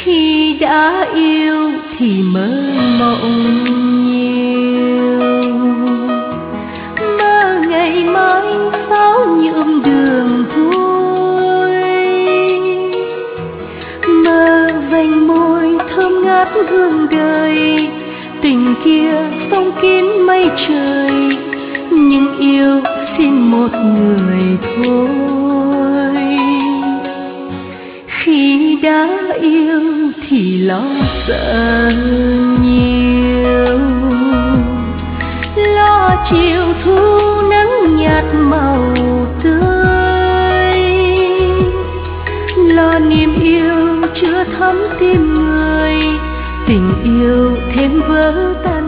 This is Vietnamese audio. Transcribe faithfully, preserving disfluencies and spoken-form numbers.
Khi đã yêu thì mơ mộng nhiều, mơ ngày mai pháo nhuộm đường vui, mơ vành môi thơm ngát hương đời, tình kia phong kín mây trời, nhưng yêu xin một người thôi. Khi đã yêu thì lo sợ nhiều, lo chiều thu nắng nhạt màu tươi, lo niềm yêu chưa thắm tim người, tình yêu thêm vỡ tan